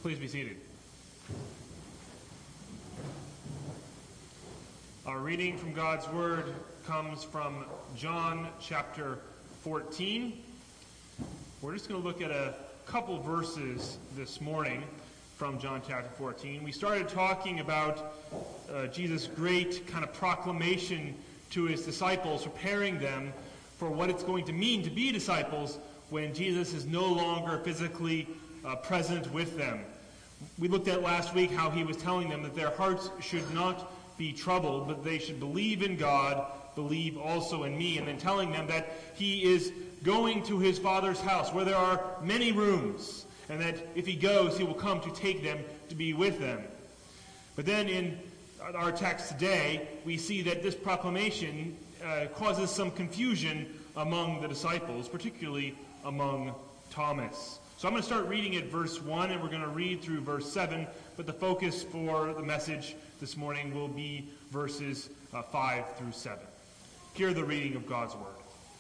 Please be seated. Our reading from God's Word comes from John chapter 14. We're just going to look at a couple verses this morning from John chapter 14. We started talking about Jesus' great kind of proclamation to his disciples, preparing them for what it's going to mean to be disciples when Jesus is no longer physically present with them. We looked at last week how he was telling them that their hearts should not be troubled, but they should believe in God, believe also in me, and then telling them that he is going to his Father's house where there are many rooms, and that if he goes, he will come to take them to be with them. But then in our text today, we see that this proclamation causes some confusion among the disciples, particularly among Thomas. So I'm going to start reading at verse 1, and we're going to read through verse 7, but the focus for the message this morning will be verses 5 through 7. Hear the reading of God's Word.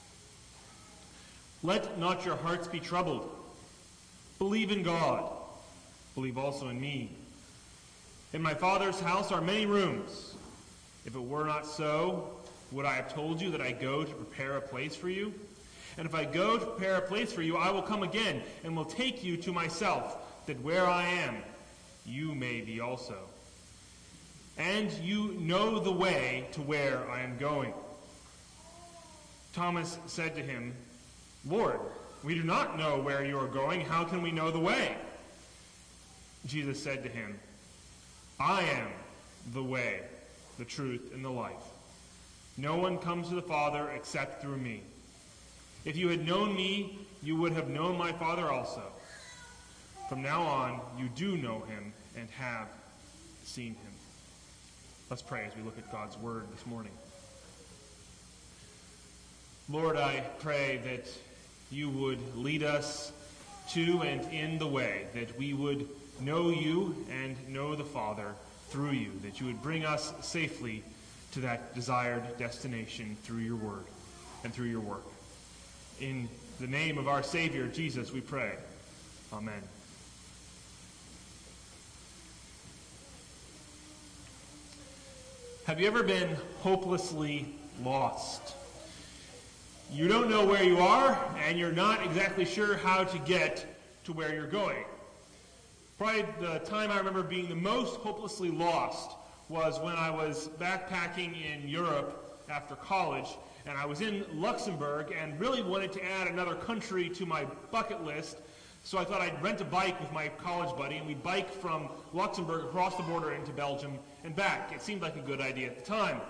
Let not your hearts be troubled. Believe in God. Believe also in me. In my Father's house are many rooms. If it were not so, would I have told you that I go to prepare a place for you? And if I go to prepare a place for you, I will come again and will take you to myself, that where I am, you may be also. And you know the way to where I am going. Thomas said to him, Lord, we do not know where you are going. How can we know the way? Jesus said to him, I am the way, the truth, and the life. No one comes to the Father except through me. If you had known me, you would have known my Father also. From now on, you do know him and have seen him. Let's pray as we look at God's Word this morning. Lord, I pray that you would lead us to and in the way, that we would know you and know the Father through you, that you would bring us safely to that desired destination through your Word and through your work. In the name of our Savior, Jesus, we pray. Amen. Have you ever been hopelessly lost? You don't know where you are, and you're not exactly sure how to get to where you're going. Probably the time I remember being the most hopelessly lost was when I was backpacking in Europe after college, and I was in Luxembourg and really wanted to add another country to my bucket list, so I thought I'd rent a bike with my college buddy, and we'd bike from Luxembourg across the border into Belgium and back. It seemed like a good idea at the time.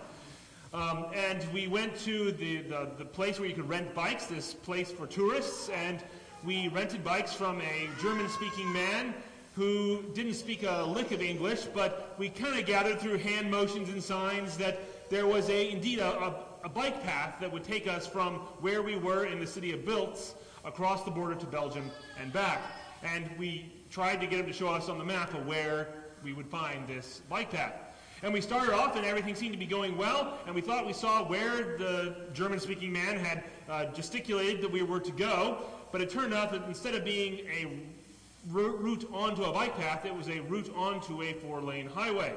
And we went to the place where you could rent bikes, this place for tourists, and we rented bikes from a German-speaking man who didn't speak a lick of English, but we kind of gathered through hand motions and signs that there was indeed a bike path that would take us from where we were in the city of Wiltz across the border to Belgium and back. And we tried to get him to show us on the map of where we would find this bike path. And we started off and everything seemed to be going well, and we thought we saw where the German-speaking man had gesticulated that we were to go, but it turned out that instead of being a route onto a bike path, it was a route onto a 4-lane highway.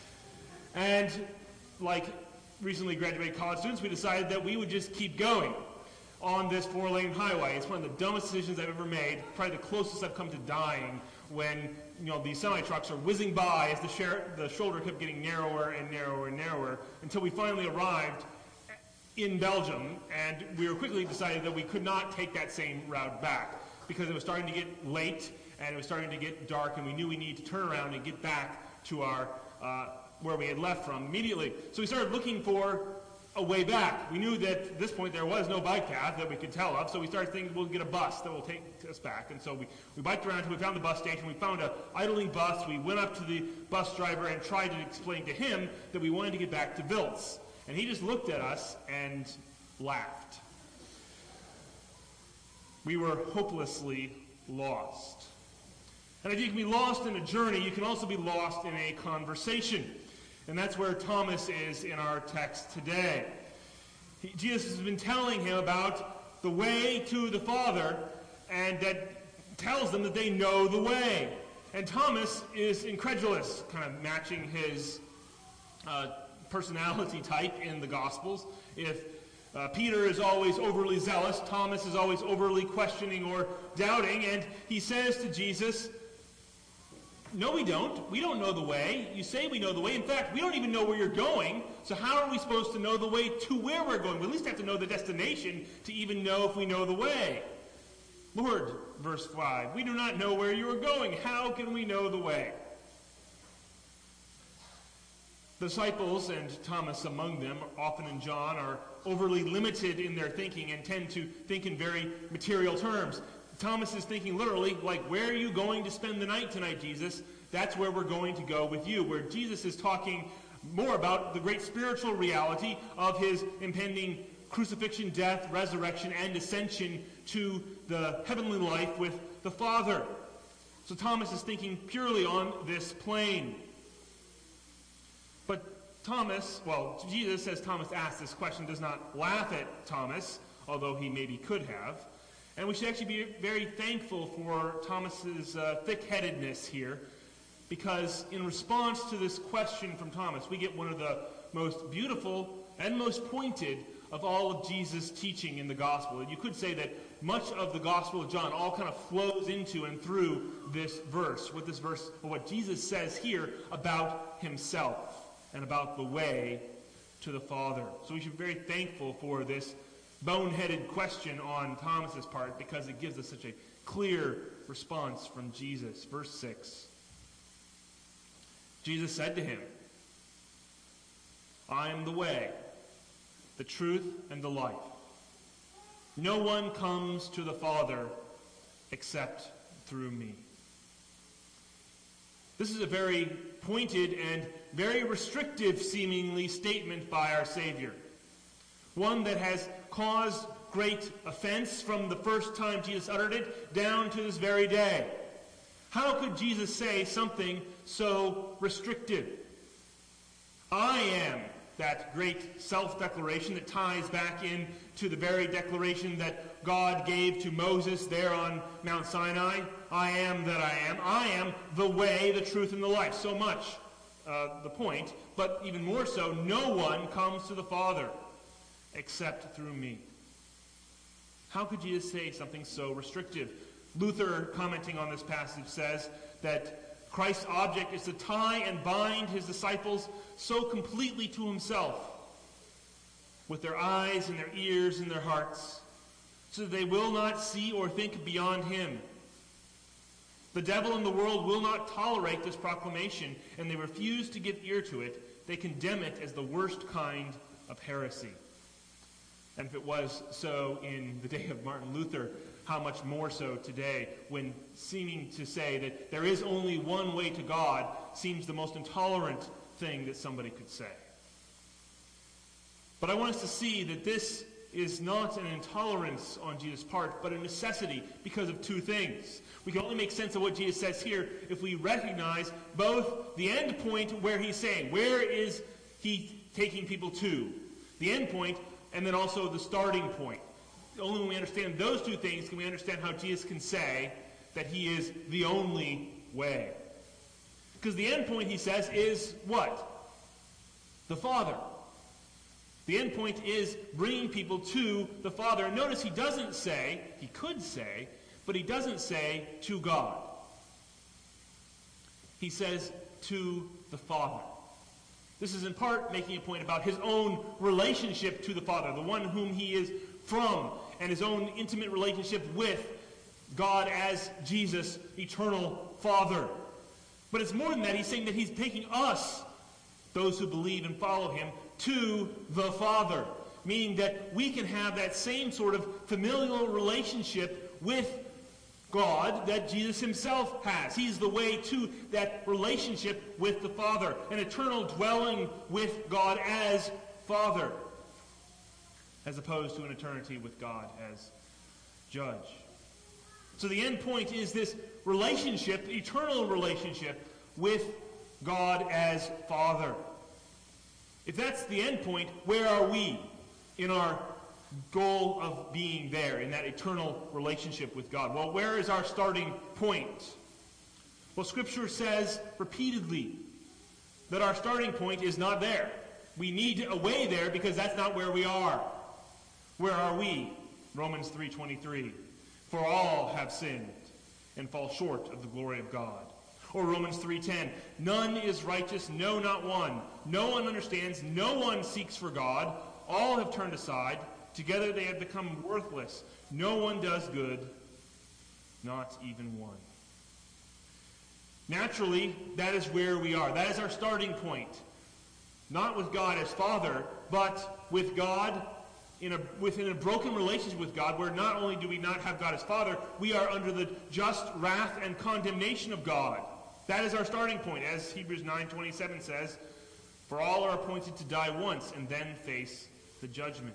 And like recently graduated college students, we decided that we would just keep going on this 4-lane highway. It's one of the dumbest decisions I've ever made, probably the closest I've come to dying when these semi-trucks are whizzing by as the shoulder kept getting narrower and narrower and narrower until we finally arrived in Belgium, and we were quickly decided that we could not take that same route back because it was starting to get late and it was starting to get dark, and we knew we needed to turn around and get back to our where we had left from immediately. So we started looking for a way back. We knew that at this point there was no bike path that we could tell of, so we started thinking we'll get a bus that will take us back. And so we biked around until we found the bus station. We found an idling bus. We went up to the bus driver and tried to explain to him that we wanted to get back to Wiltz. And he just looked at us and laughed. We were hopelessly lost. And if you can be lost in a journey, you can also be lost in a conversation. And that's where Thomas is in our text today. Jesus has been telling him about the way to the Father, and that tells them that they know the way. And Thomas is incredulous, kind of matching his personality type in the Gospels. If Peter is always overly zealous, Thomas is always overly questioning or doubting, and he says to Jesus, "No, we don't. We don't know the way. You say we know the way. In fact, we don't even know where you're going, so how are we supposed to know the way to where we're going? We at least have to know the destination to even know if we know the way." "Lord," verse 5, "we do not know where you are going. How can we know the way?" The disciples, and Thomas among them, often in John, are overly limited in their thinking and tend to think in very material terms. Thomas is thinking literally, like, "Where are you going to spend the night tonight, Jesus? That's where we're going to go with you." Where Jesus is talking more about the great spiritual reality of his impending crucifixion, death, resurrection, and ascension to the heavenly life with the Father. So Thomas is thinking purely on this plane. But Jesus, as Thomas asked this question, does not laugh at Thomas, although he maybe could have. And we should actually be very thankful for Thomas's thick-headedness here, because in response to this question from Thomas, we get one of the most beautiful and most pointed of all of Jesus' teaching in the gospel. And you could say that much of the Gospel of John all kind of flows into and through this verse, what Jesus says here about himself and about the way to the Father. So we should be very thankful for this boneheaded question on Thomas's part, because it gives us such a clear response from Jesus. Verse 6. Jesus said to him, "I am the way, the truth, and the life. No one comes to the Father except through me." This is a very pointed and very restrictive, seemingly, statement by our Savior. One that has caused great offense from the first time Jesus uttered it down to this very day. How could Jesus say something so restrictive? I am that great self-declaration that ties back in to the very declaration that God gave to Moses there on Mount Sinai. I am that I am. I am the way, the truth, and the life. So much the point, but even more so, no one comes to the Father except through me. How could Jesus say something so restrictive? Luther, commenting on this passage, says that Christ's object is to tie and bind his disciples so completely to himself, with their eyes and their ears and their hearts, so that they will not see or think beyond him. The devil and the world will not tolerate this proclamation, and they refuse to give ear to it. They condemn it as the worst kind of heresy. And if it was so in the day of Martin Luther, how much more so today, when seeming to say that there is only one way to God seems the most intolerant thing that somebody could say. But I want us to see that this is not an intolerance on Jesus' part, but a necessity because of two things. We can only make sense of what Jesus says here if we recognize both the end point where he's saying, where is he taking people to? The end point, and then also the starting point. Only when we understand those two things can we understand how Jesus can say that he is the only way. Because the end point, he says, is what? The Father. The end point is bringing people to the Father. And notice he doesn't say, he could say, but he doesn't say to God. He says to the Father. This is in part making a point about his own relationship to the Father, the one whom he is from, and his own intimate relationship with God as Jesus, eternal Father. But it's more than that. He's saying that he's taking us, those who believe and follow him, to the Father, meaning that we can have that same sort of familial relationship with God that Jesus himself has. He's the way to that relationship with the Father, an eternal dwelling with God as Father, as opposed to an eternity with God as Judge. So the end point is this relationship, eternal relationship with God as Father. If that's the end point, where are we in our goal of being there, in that eternal relationship with God? Well, where is our starting point? Well, Scripture says repeatedly that our starting point is not there. We need a way there because that's not where we are. Where are we? Romans 3:23. For all have sinned and fall short of the glory of God. Or Romans 3:10. None is righteous, no, not one. No one understands, no one seeks for God. All have turned aside. Together they have become worthless. No one does good, not even one. Naturally, that is where we are. That is our starting point. Not with God as Father, but with God within a broken relationship with God, where not only do we not have God as Father, we are under the just wrath and condemnation of God. That is our starting point. As Hebrews 9:27 says, for all are appointed to die once and then face the judgment.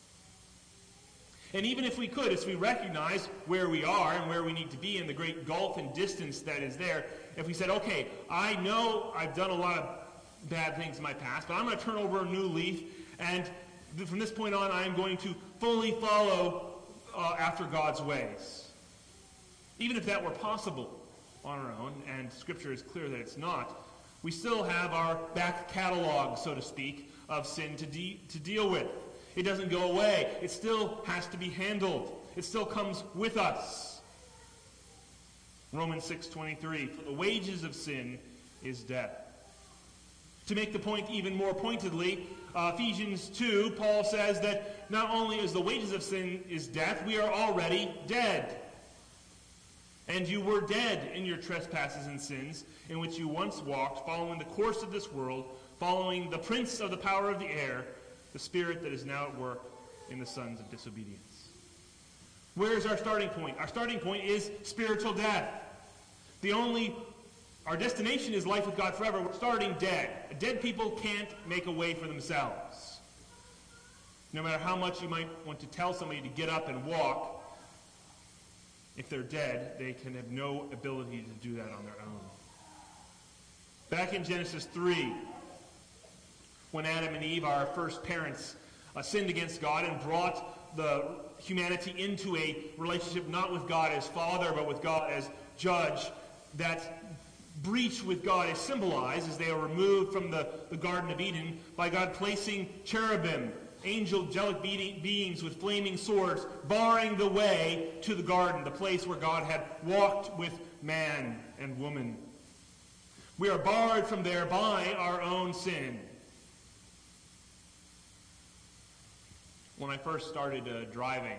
And even if we could, as we recognize where we are and where we need to be and the great gulf and distance that is there, if we said, okay, I know I've done a lot of bad things in my past, but I'm going to turn over a new leaf, and from this point on, I am going to fully follow after God's ways. Even if that were possible on our own, and Scripture is clear that it's not, we still have our back catalog, so to speak, of sin to deal with. It doesn't go away. It still has to be handled. It still comes with us. Romans 6:23, for the wages of sin is death. To make the point even more pointedly, Ephesians 2, Paul says that not only is the wages of sin is death, we are already dead. And you were dead in your trespasses and sins, in which you once walked, following the course of this world, following the prince of the power of the air, the spirit that is now at work in the sons of disobedience. Where is our starting point? Our starting point is spiritual death. Our destination is life with God forever. We're starting dead. Dead people can't make a way for themselves. No matter how much you might want to tell somebody to get up and walk, if they're dead, they can have no ability to do that on their own. Back in Genesis 3, when Adam and Eve, our first parents, sinned against God and brought the humanity into a relationship not with God as Father, but with God as Judge, that breach with God is symbolized as they are removed from the Garden of Eden by God placing cherubim, angelic beings with flaming swords, barring the way to the garden, the place where God had walked with man and woman. We are barred from there by our own sin. When I first started driving,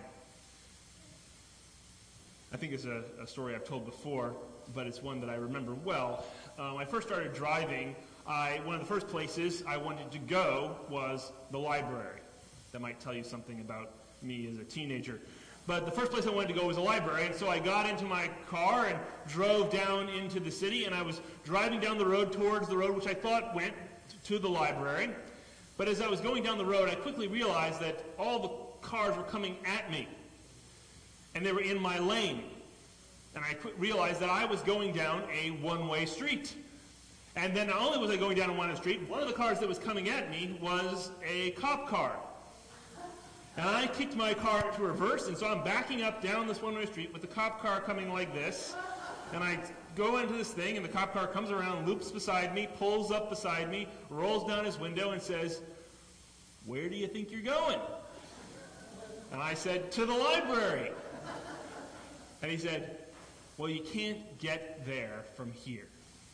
I think it's a story I've told before, but it's one that I remember well. When I first started driving, one of the first places I wanted to go was the library. That might tell you something about me as a teenager. But the first place I wanted to go was a library, and so I got into my car and drove down into the city, and I was driving down the road towards the road which I thought went to the library. But as I was going down the road, I quickly realized that all the cars were coming at me, and they were in my lane. And I realized that I was going down a one-way street. And then not only was I going down a one-way street, one of the cars that was coming at me was a cop car. And I kicked my car into reverse, and so I'm backing up down this one-way street with the cop car coming like this. And I go into this thing, and the cop car comes around, loops beside me, pulls up beside me, rolls down his window, and says, "Where do you think you're going?" And I said, "To the library." And he said, "Well, you can't get there from here."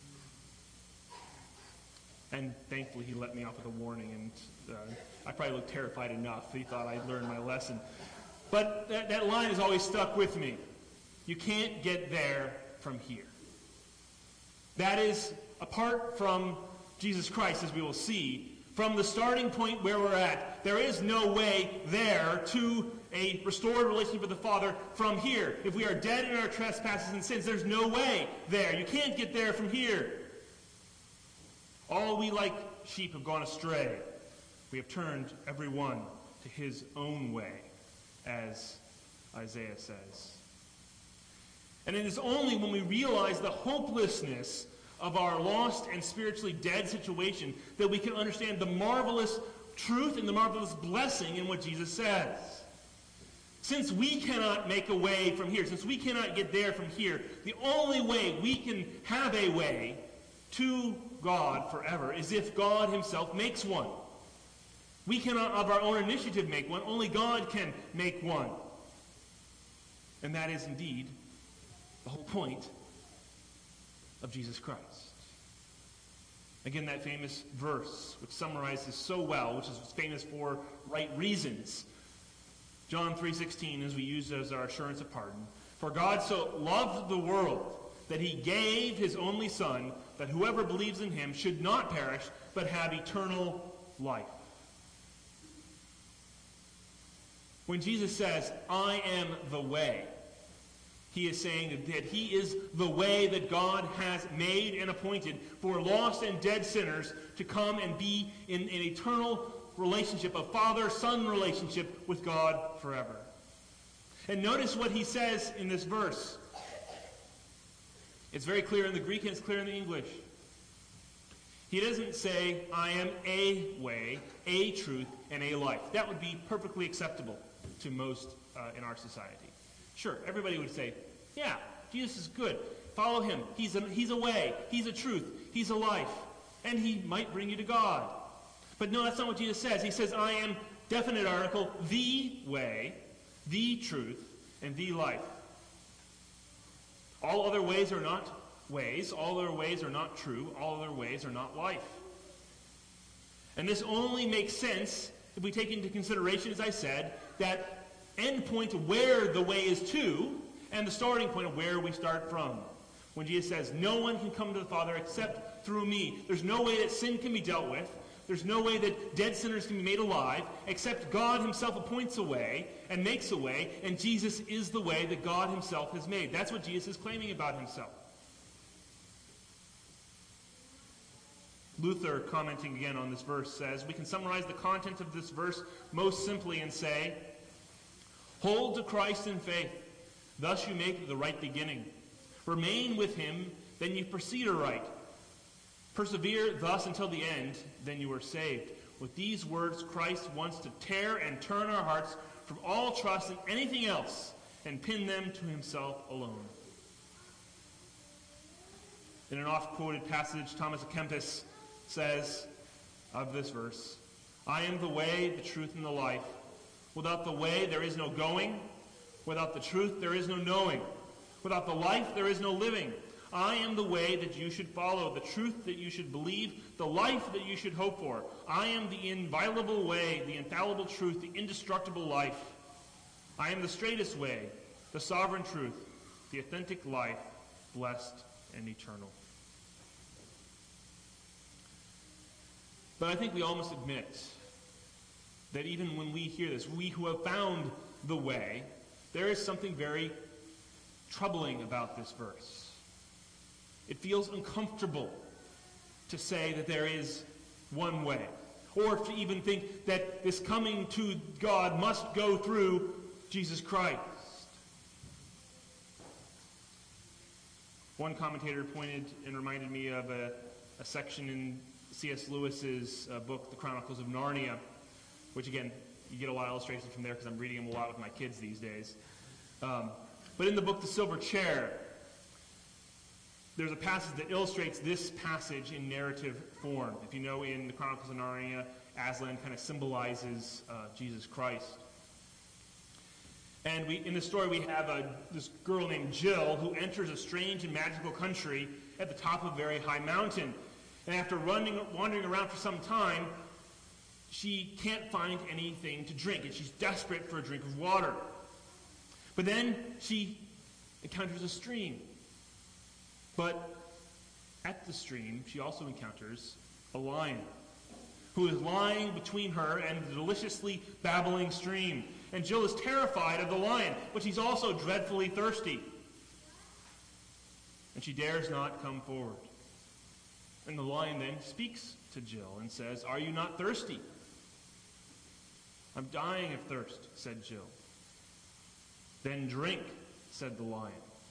And thankfully he let me off with a warning, and I probably looked terrified enough. He thought I'd learned my lesson. But that line has always stuck with me. You can't get there from here. That is, apart from Jesus Christ, as we will see, from the starting point where we're at, there is no way there to a restored relationship with the Father from here. If we are dead in our trespasses and sins, there's no way there. You can't get there from here. All we like sheep have gone astray. We have turned every one to his own way, as Isaiah says. And it is only when we realize the hopelessness of our lost and spiritually dead situation that we can understand the marvelous truth and the marvelous blessing in what Jesus says. Since we cannot make a way from here, since we cannot get there from here, the only way we can have a way to God forever is if God himself makes one. We cannot of our own initiative make one. Only God can make one. And that is indeed the whole point of Jesus Christ. Again, that famous verse, which summarizes so well, which is famous for right reasons. John 3:16, as we use as our assurance of pardon. For God so loved the world that he gave his only Son, that whoever believes in him should not perish, but have eternal life. When Jesus says, I am the way, he is saying that he is the way that God has made and appointed for lost and dead sinners to come and be in an eternal relationship, a father-son relationship with God forever. And notice what he says in this verse. It's very clear in the Greek and it's clear in the English. He doesn't say, I am a way, a truth, and a life. That would be perfectly acceptable to most in our society. Sure, everybody would say, yeah, Jesus is good. Follow him. He's a way. He's a truth. He's a life. And he might bring you to God. But no, that's not what Jesus says. He says, I am, definite article, the way, the truth, and the life. All other ways are not ways. All other ways are not true. All other ways are not life. And this only makes sense if we take into consideration, as I said, that end point of where the way is to and the starting point of where we start from. When Jesus says, no one can come to the Father except through me. There's no way that sin can be dealt with. There's no way that dead sinners can be made alive except God himself appoints a way and makes a way, and Jesus is the way that God himself has made. That's what Jesus is claiming about himself. Luther, commenting again on this verse, says, we can summarize the content of this verse most simply and say, hold to Christ in faith, thus you make the right beginning. Remain with him, then you proceed aright. Persevere thus until the end, then you are saved. With these words, Christ wants to tear and turn our hearts from all trust in anything else and pin them to himself alone. In an oft-quoted passage, Thomas à Kempis says of this verse, I am the way, the truth, and the life. Without the way, there is no going. Without the truth, there is no knowing. Without the life, there is no living. I am the way that you should follow, the truth that you should believe, the life that you should hope for. I am the inviolable way, the infallible truth, the indestructible life. I am the straightest way, the sovereign truth, the authentic life, blessed and eternal. But I think we all must admit that even when we hear this, we who have found the way, there is something very troubling about this verse. It feels uncomfortable to say that there is one way, or to even think that this coming to God must go through Jesus Christ. One commentator pointed and reminded me of a section in C.S. Lewis's book, The Chronicles of Narnia, which again, you get a lot of illustrations from there because I'm reading them a lot with my kids these days. But in the book, The Silver Chair, there's a passage that illustrates this passage in narrative form. If you know, in the Chronicles of Narnia, Aslan kind of symbolizes Jesus Christ. And in the story, we have this girl named Jill who enters a strange and magical country at the top of a very high mountain. And after wandering around for some time, she can't find anything to drink, and she's desperate for a drink of water. But then she encounters a stream. But at the stream, she also encounters a lion who is lying between her and the deliciously babbling stream. And Jill is terrified of the lion, but she's also dreadfully thirsty. And she dares not come forward. And the lion then speaks to Jill and says, "Are you not thirsty?" "I'm dying of thirst," said Jill. "Then drink," said the lion.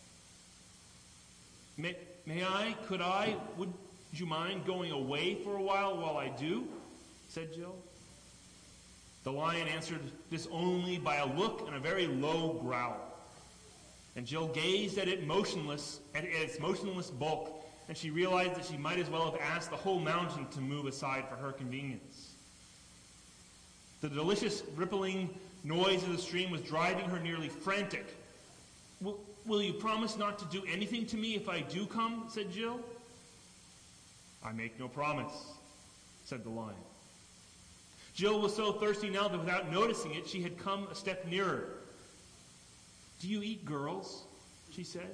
May I? Could I? Would you mind going away for a while I do?" said Jill. The lion answered this only by a look and a very low growl. And Jill gazed at it motionless, at its motionless bulk, and she realized that she might as well have asked the whole mountain to move aside for her convenience. The delicious rippling noise of the stream was driving her nearly frantic. Will you promise not to do anything to me if I do come? Said Jill. I make no promise, said the lion. Jill was so thirsty now that without noticing it, she had come a step nearer. Do you eat girls? She said.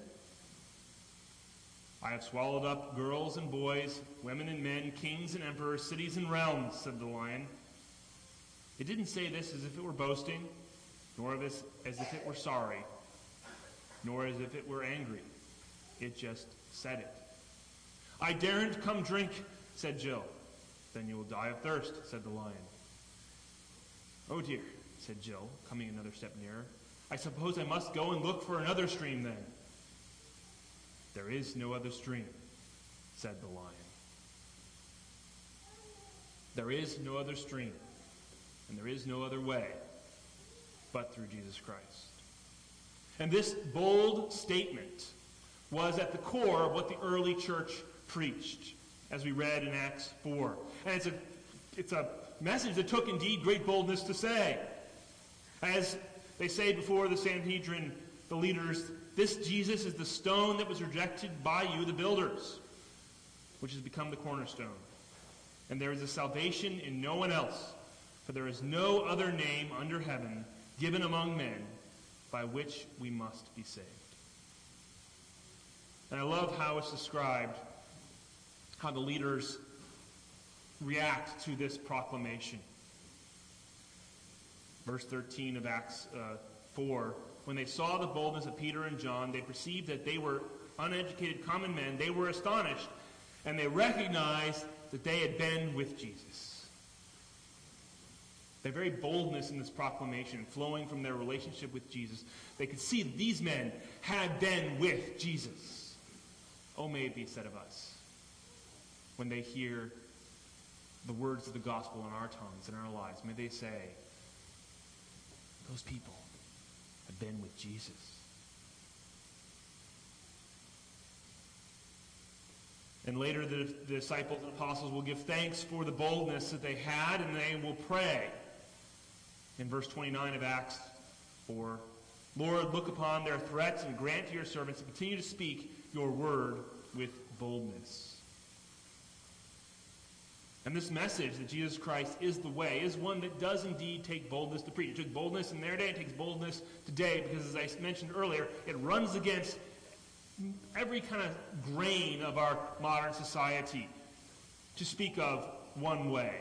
I have swallowed up girls and boys, women and men, kings and emperors, cities and realms, said the lion. It didn't say this as if it were boasting, nor as if it were sorry, nor as if it were angry. It just said it. I daren't come drink, said Jill. Then you will die of thirst, said the lion. Oh dear, said Jill, coming another step nearer. I suppose I must go and look for another stream then. There is no other stream, said the lion. There is no other stream, and there is no other way but through Jesus Christ. And this bold statement was at the core of what the early church preached, as we read in Acts 4. And it's a message that took indeed great boldness to say. As they say before the Sanhedrin, the leaders, this Jesus is the stone that was rejected by you, the builders, which has become the cornerstone. And there is a salvation in no one else, for there is no other name under heaven given among men by which we must be saved. And I love how it's described, how the leaders react to this proclamation. Verse 13 of Acts 4, when they saw the boldness of Peter and John, they perceived that they were uneducated common men. They were astonished, and they recognized that they had been with Jesus. Their very boldness in this proclamation, flowing from their relationship with Jesus, they could see that these men had been with Jesus. Oh, may it be said of us, when they hear the words of the gospel in our tongues, in our lives, may they say, those people have been with Jesus. And later the disciples and apostles will give thanks for the boldness that they had, and they will pray. In verse 29 of Acts 4, Lord, look upon their threats and grant to your servants to continue to speak your word with boldness. And this message that Jesus Christ is the way is one that does indeed take boldness to preach. It took boldness in their day, it takes boldness today, because as I mentioned earlier, it runs against every kind of grain of our modern society to speak of one way.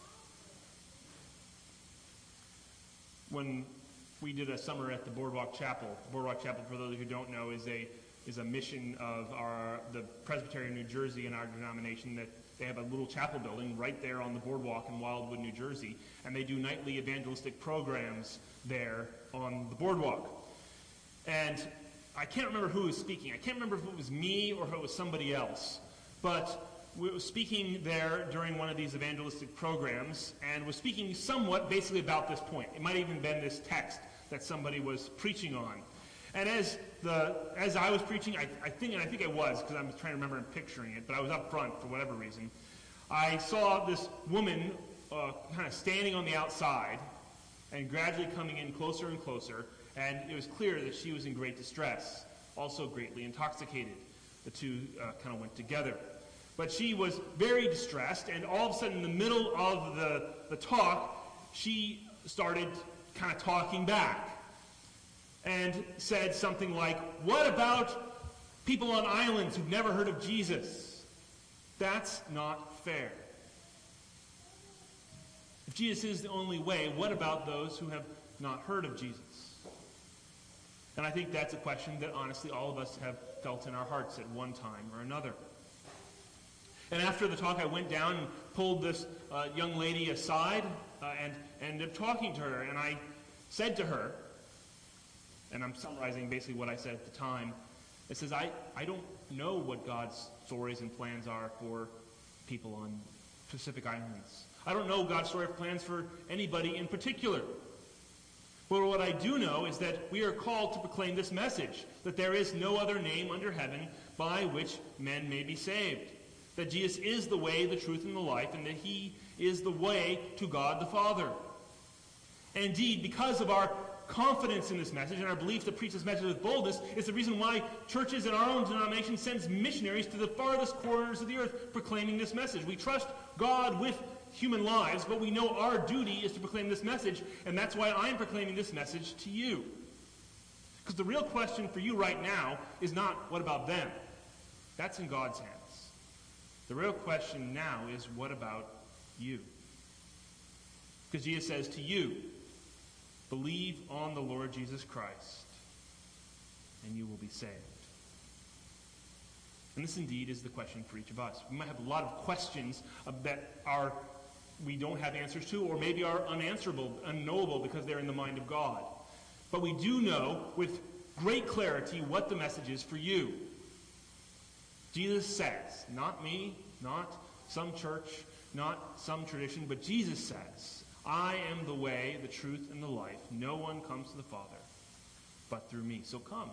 When we did a summer at the Boardwalk Chapel, for those who don't know, is a mission of the Presbytery of New Jersey in our denomination, that they have a little chapel building right there on the boardwalk in Wildwood, New Jersey, and they do nightly evangelistic programs there on the boardwalk. And I can't remember who was speaking. I can't remember if it was me or if it was somebody else. But we were speaking there during one of these evangelistic programs and was speaking somewhat basically about this point. It might have even been this text that somebody was preaching on. And as I was preaching, I think I was, because I'm trying to remember and picturing it, but I was up front for whatever reason. I saw this woman kind of standing on the outside and gradually coming in closer and closer, and it was clear that she was in great distress, also greatly intoxicated. The two kind of went together. But she was very distressed, and all of a sudden in the middle of the talk, she started kind of talking back and said something like, what about people on islands who've never heard of Jesus? That's not fair. If Jesus is the only way, what about those who have not heard of Jesus? And I think that's a question that honestly all of us have felt in our hearts at one time or another. And after the talk, I went down and pulled this young lady aside and ended up talking to her. And I said to her, and I'm summarizing basically what I said at the time, it says, I don't know what God's stories and plans are for people on Pacific Islands. I don't know God's story of plans for anybody in particular. But what I do know is that we are called to proclaim this message, that there is no other name under heaven by which men may be saved. That Jesus is the way, the truth, and the life, and that he is the way to God the Father. And indeed, because of our confidence in this message and our belief to preach this message with boldness is the reason why churches in our own denomination sends missionaries to the farthest corners of the earth proclaiming this message. We trust God with human lives, but we know our duty is to proclaim this message, and that's why I'm proclaiming this message to you. Because the real question for you right now is not, what about them? That's in God's hands. The real question now is, what about you? Because Jesus says to you, believe on the Lord Jesus Christ, and you will be saved. And this indeed is the question for each of us. We might have a lot of questions that we don't have answers to, or maybe are unanswerable, unknowable because they're in the mind of God. But we do know with great clarity what the message is for you. Jesus says, not me, not some church, not some tradition, but Jesus says, I am the way, the truth, and the life. No one comes to the Father but through me. So come.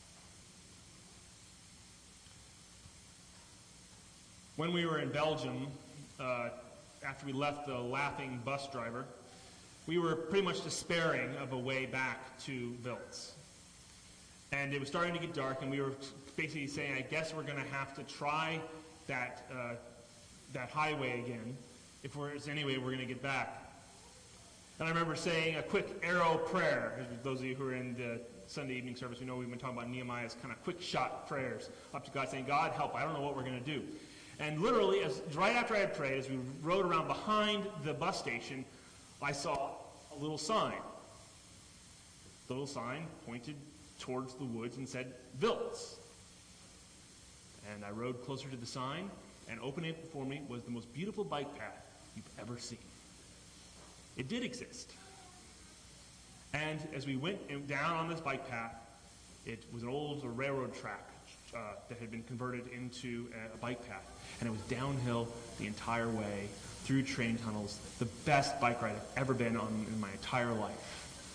When we were in Belgium, after we left the laughing bus driver, we were pretty much despairing of a way back to Wiltz. And it was starting to get dark, and we were basically saying, I guess we're going to have to try that highway again if there's any way we're going to get back. And I remember saying a quick arrow prayer. Those of you who are in the Sunday evening service, we know we've been talking about Nehemiah's kind of quick shot prayers up to God, saying, God, help, I don't know what we're going to do. And literally, right after I had prayed, as we rode around behind the bus station, I saw a little sign. The little sign pointed towards the woods and said, Wiltz. And I rode closer to the sign, and opening it before me was the most beautiful bike path you've ever seen. It did exist. And as we went down on this bike path, it was an old railroad track that had been converted into a bike path. And it was downhill the entire way, through train tunnels, the best bike ride I've ever been on in my entire life.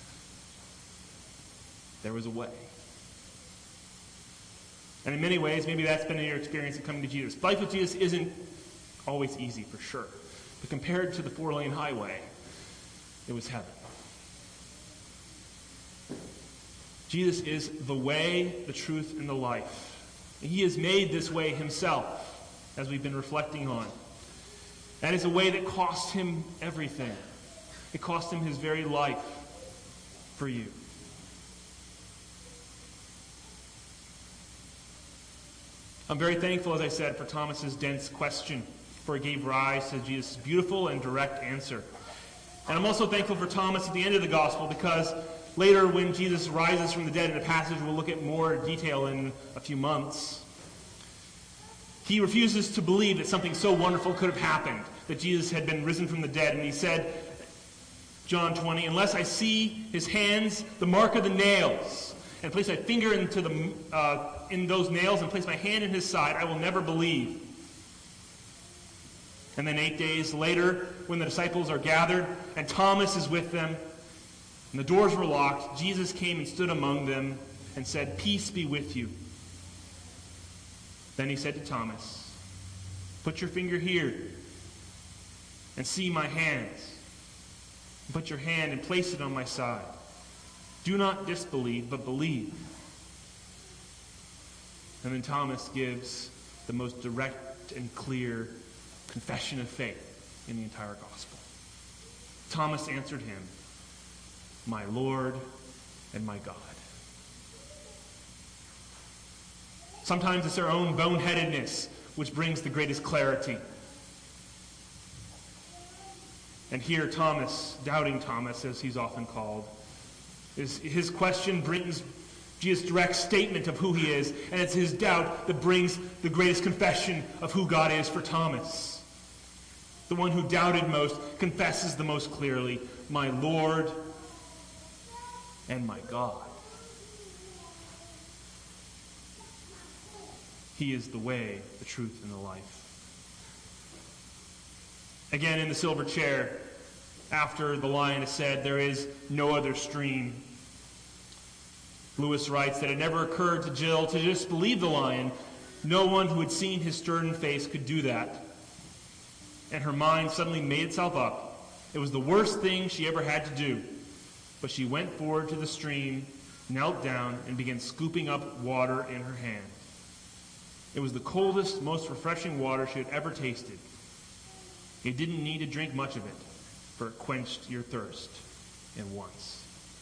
There was a way. And in many ways, maybe that's been your experience of coming to Jesus. Life with Jesus isn't always easy, for sure. But compared to the 4-lane highway, it was heaven. Jesus is the way, the truth, and the life. And he has made this way himself, as we've been reflecting on. That is a way that cost him everything. It cost him his very life for you. I'm very thankful, as I said, for Thomas's dense question, for it gave rise to Jesus' beautiful and direct answer. And I'm also thankful for Thomas at the end of the gospel, because later when Jesus rises from the dead in a passage we'll look at more detail in a few months, he refuses to believe that something so wonderful could have happened, that Jesus had been risen from the dead. And he said, John 20, unless I see his hands, the mark of the nails, and place my finger into in those nails and place my hand in his side, I will never believe. And then 8 days later, when the disciples are gathered and Thomas is with them, and the doors were locked, Jesus came and stood among them and said, peace be with you. Then he said to Thomas, put your finger here and see my hands. Put your hand and place it on my side. Do not disbelieve, but believe. And then Thomas gives the most direct and clear confession of faith in the entire gospel. Thomas answered him, my Lord and my God. Sometimes it's our own boneheadedness which brings the greatest clarity. And here Thomas, doubting Thomas, as he's often called, his question brings Jesus' direct statement of who he is, and it's his doubt that brings the greatest confession of who God is for Thomas. The one who doubted most confesses the most clearly, my Lord and my God. He is the way, the truth, and the life. Again, in the silver chair, after the lion has said, "There is no other stream," Lewis writes that it never occurred to Jill to just believe the lion. No one who had seen his stern face could do that. And her mind suddenly made itself up. It was the worst thing she ever had to do. But she went forward to the stream, knelt down, and began scooping up water in her hand. It was the coldest, most refreshing water she had ever tasted. You didn't need to drink much of it, for it quenched your thirst at once.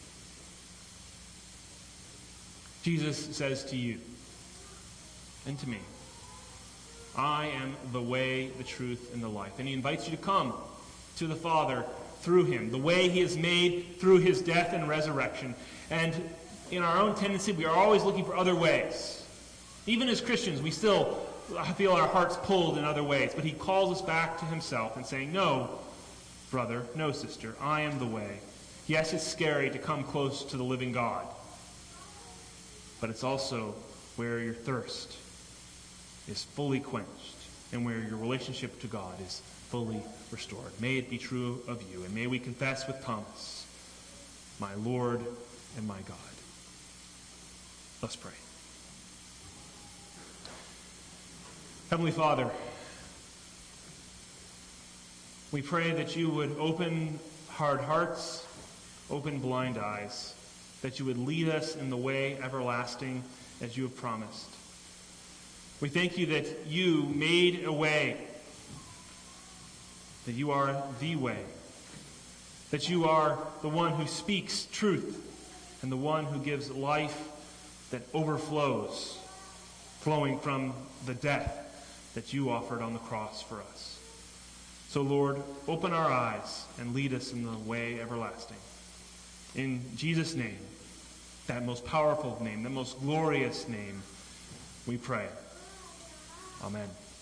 Jesus says to you and to me, "I am the way, the truth, and the life." And he invites you to come to the Father through him, the way he has made through his death and resurrection. And in our own tendency, we are always looking for other ways. Even as Christians, we still feel our hearts pulled in other ways. But he calls us back to himself and saying, "No, brother, no, sister, I am the way." Yes, it's scary to come close to the living God. But it's also where your thirst is fully quenched and where your relationship to God is fully restored. May it be true of you, and may we confess with Thomas, "My Lord and my God." Let's pray. Heavenly Father, we pray that you would open hard hearts, open blind eyes, that you would lead us in the way everlasting as you have promised. We thank you that you made a way, that you are the way, that you are the one who speaks truth and the one who gives life that overflows, flowing from the death that you offered on the cross for us. So, Lord, open our eyes and lead us in the way everlasting. In Jesus' name, that most powerful name, that most glorious name, we pray. Amen.